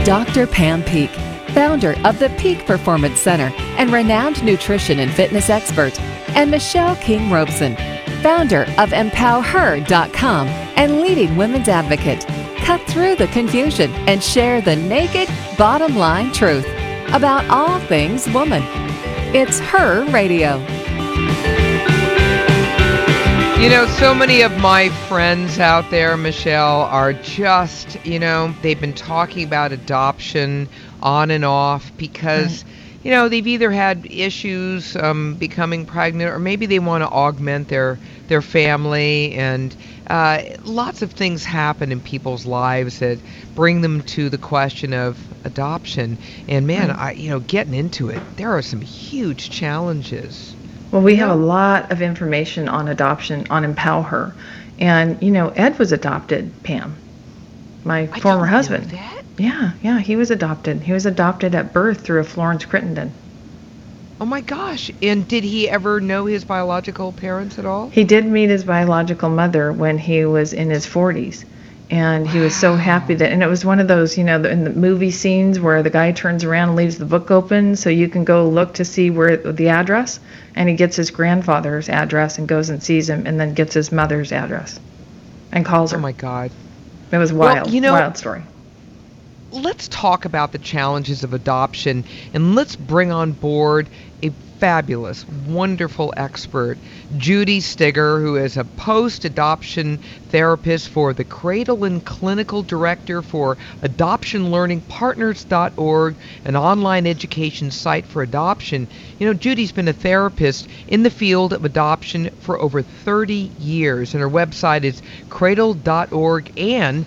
Dr. Pam Peak, founder of the Peak Performance Center and renowned nutrition and fitness expert, and Michelle King Robeson, founder of EmpowerHer.com and leading women's advocate. Cut through the confusion and share the naked, bottom line truth about all things woman. It's Her Radio. You know, so many of my friends out there, Michelle, are just, they've been talking about adoption on and off because, they've either had issues becoming pregnant, or maybe they want to augment their family, and lots of things happen in people's lives that bring them to the question of adoption. And man, getting into it, there are some huge challenges. Well, we have a lot of information on adoption on Empower Her. And, Ed was adopted, Pam, my former husband. Know that? Yeah, he was adopted. He was adopted at birth through a Florence Crittenden. Oh my gosh. And did he ever know his biological parents at all? He did meet his biological mother when he was in his 40s. And he was so happy that, and it was one of those, in the movie scenes where the guy turns around and leaves the book open so you can go look to see where the address, and he gets his grandfather's address and goes and sees him, and then gets his mother's address and calls her. Oh my God. It was wild, wild story. Let's talk about the challenges of adoption, and let's bring on board a fabulous, wonderful expert, Judy Stigger, who is a post-adoption therapist for the Cradle and Clinical Director for AdoptionLearningPartners.org, an online education site for adoption. Judy's been a therapist in the field of adoption for over 30 years, and her website is cradle.org and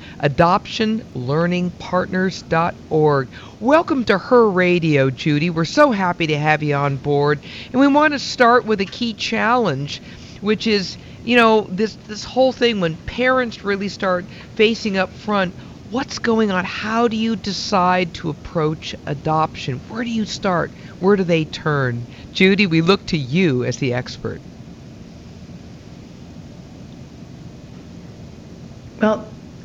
AdoptionLearningPartners.org. Welcome to Her Radio, Judy. We're so happy to have you on board. And we want to start with a key challenge, which is, this whole thing when parents really start facing up front, what's going on? How do you decide to approach adoption? Where do you start? Where do they turn? Judy, we look to you as the expert. Well,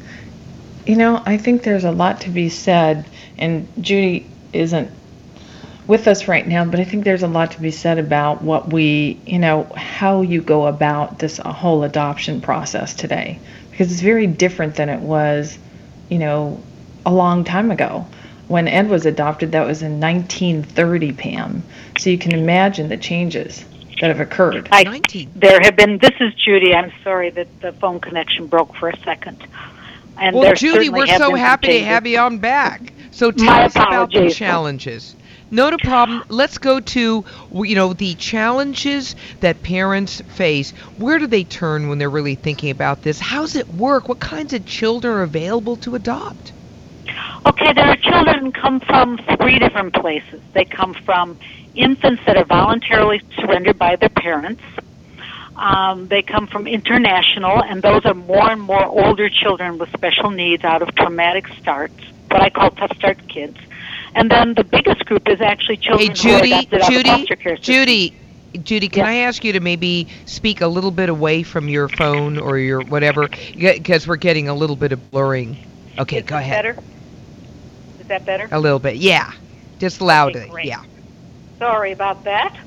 I think there's a lot to be said, and Judy isn't with us right now, but I think there's a lot to be said about what how you go about this whole adoption process today, because it's very different than it was, a long time ago. When Ed was adopted, that was in 1930, Pam. So you can imagine the changes that have occurred. There have been, this is Judy, I'm sorry that the phone connection broke for a second. And well, Judy, we're so happy to have you on back. So tell us about the challenges. Not a problem. Let's go to, the challenges that parents face. Where do they turn when they're really thinking about this? How does it work? What kinds of children are available to adopt? Okay, there are children come from 3 different places. They come from infants that are voluntarily surrendered by their parents. They come from international, and those are more and more older children with special needs out of traumatic starts, what I call tough start kids. And then the biggest group is actually children who are adopted out of foster care systems. Judy, can I ask you to maybe speak a little bit away from your phone or your whatever, because we're getting a little bit of blurring. Okay, go ahead. Better? Is that better? A little bit, yeah. Just loudly, okay, yeah. Sorry about that.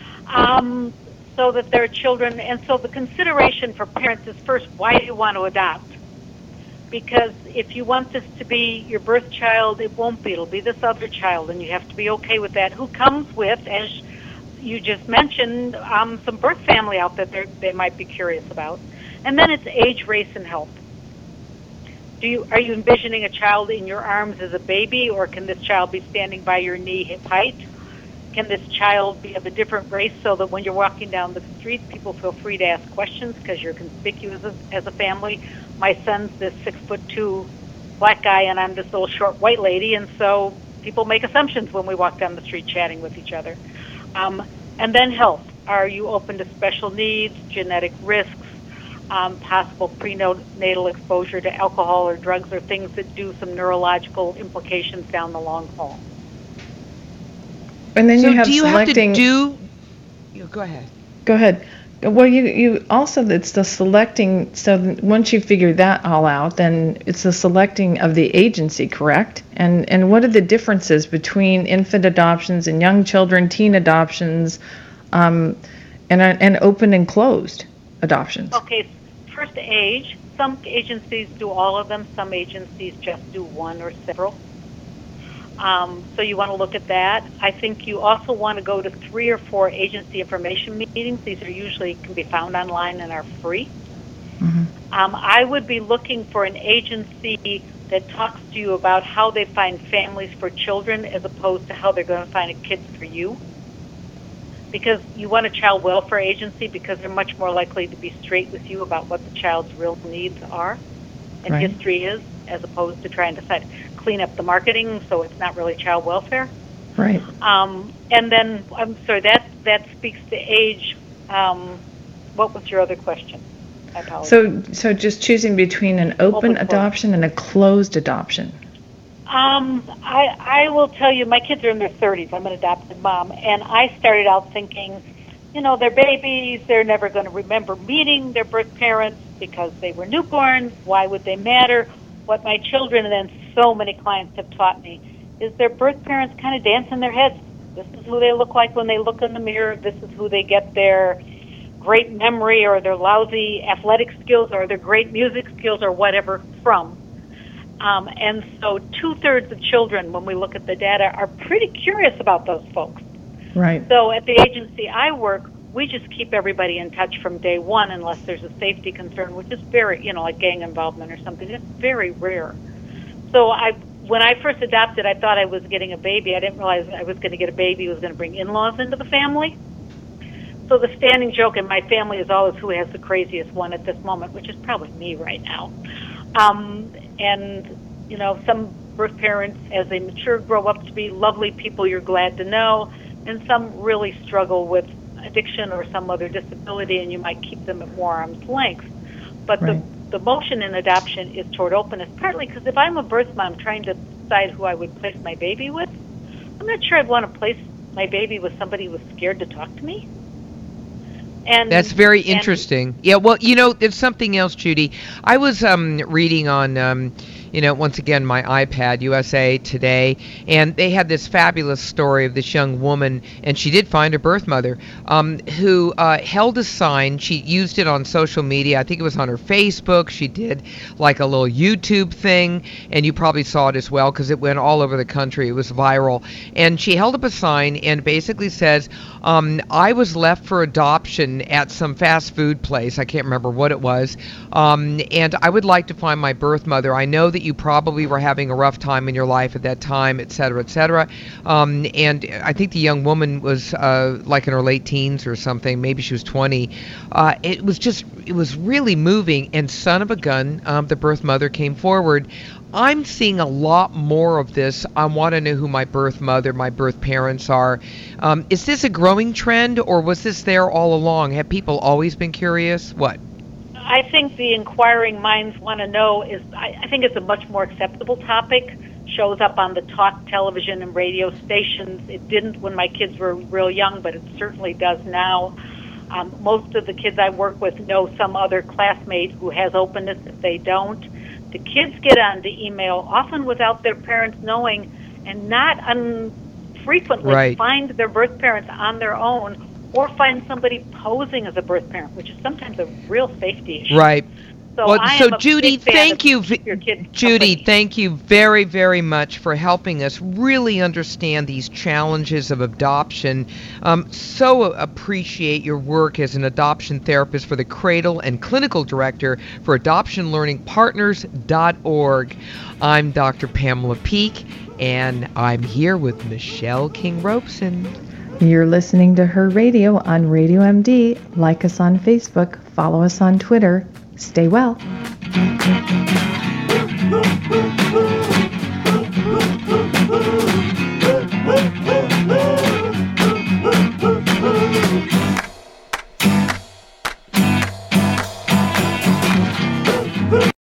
So that there are children, and so the consideration for parents is first, why do you want to adopt? Because if you want this to be your birth child, it won't be. It'll be this other child, and you have to be okay with that. Who comes with, as you just mentioned, some birth family out that they might be curious about. And then it's age, race, and health. Are you envisioning a child in your arms as a baby, or can this child be standing by your knee hip height? Can this child be of a different race so that when you're walking down the street, people feel free to ask questions because you're conspicuous as a family? My son's this 6'2" black guy, and I'm this little short white lady, and so people make assumptions when we walk down the street chatting with each other. And then health. Are you open to special needs, genetic risks, possible prenatal exposure to alcohol or drugs, or things that do some neurological implications down the long haul? And then so you have do you selecting. Have to do? Go ahead. Go ahead. Well, you also, it's the selecting, so once you figure that all out, then it's the selecting of the agency, correct? And what are the differences between infant adoptions and young children, teen adoptions, and open and closed adoptions? Okay, first age. Some agencies do all of them. Some agencies just do one or several. So you want to look at that. I think you also want to go to 3 or 4 agency information meetings. These are usually can be found online and are free. Mm-hmm. I would be looking for an agency that talks to you about how they find families for children as opposed to how they're going to find a kid for you. Because you want a child welfare agency because they're much more likely to be straight with you about what the child's real needs are and Right. history is, as opposed to trying to clean up the marketing so it's not really child welfare. Right. And then, I'm sorry, that speaks to age. What was your other question? I apologize. So just choosing between an open Closed. adoption and a closed adoption. I will tell you, my kids are in their 30s. I'm an adopted mom, and I started out thinking, they're babies. They're never going to remember meeting their birth parents because they were newborns. Why would they matter? What my children and then so many clients have taught me is their birth parents kind of dance in their heads. This is who they look like when they look in the mirror. This is who they get their great memory or their lousy athletic skills or their great music skills or whatever from. And so 2/3 of children, when we look at the data, are pretty curious about those folks. Right. So at the agency I work, we just keep everybody in touch from day one unless there's a safety concern, which is very, like gang involvement or something. It's very rare. So when I first adopted, I thought I was getting a baby. I didn't realize I was going to get a baby who was going to bring in-laws into the family. So the standing joke in my family is always who has the craziest one at this moment, which is probably me right now. And, some birth parents, as they mature, grow up to be lovely people you're glad to know, and some really struggle with addiction or some other disability, and you might keep them at more arm's length. But Right. the motion in adoption is toward openness, partly because if I'm a birth mom trying to decide who I would place my baby with, I'm not sure I'd want to place my baby with somebody who was scared to talk to me. And That's very interesting. Yeah, well, there's something else, Judy. I was reading on, once again, my iPad, USA Today, and they had this fabulous story of this young woman, and she did find her birth mother, who held a sign. She used it on social media. I think it was on her Facebook. She did like a little YouTube thing, and you probably saw it as well because it went all over the country. It was viral. And she held up a sign and basically says, I was left for adoption at some fast food place. I can't remember what it was. And I would like to find my birth mother. I know that you probably were having a rough time in your life at that time, et cetera, et cetera. And I think the young woman was like in her late teens or something. Maybe she was 20. It was really moving. And son of a gun, the birth mother came forward. I'm seeing a lot more of this. I want to know who my birth mother, my birth parents are. Is this a growing trend, or was this there all along? Have people always been curious? What? I think the inquiring minds want to know I think it's a much more acceptable topic. Shows up on the talk television and radio stations. It didn't when my kids were real young, but it certainly does now. Most of the kids I work with know some other classmate who has openness if they don't. The kids get onto email often without their parents knowing, and not unfrequently find their birth parents on their own or find somebody posing as a birth parent, which is sometimes a real safety issue. Right. So Judy, thank you. Judy, thank you very, very much for helping us really understand these challenges of adoption. So appreciate your work as an adoption therapist for the Cradle and clinical director for AdoptionLearningPartners.org. I'm Dr. Pamela Peeke, and I'm here with Michelle King-Robeson. You're listening to Her Radio on Radio MD. Like us on Facebook. Follow us on Twitter. Stay well.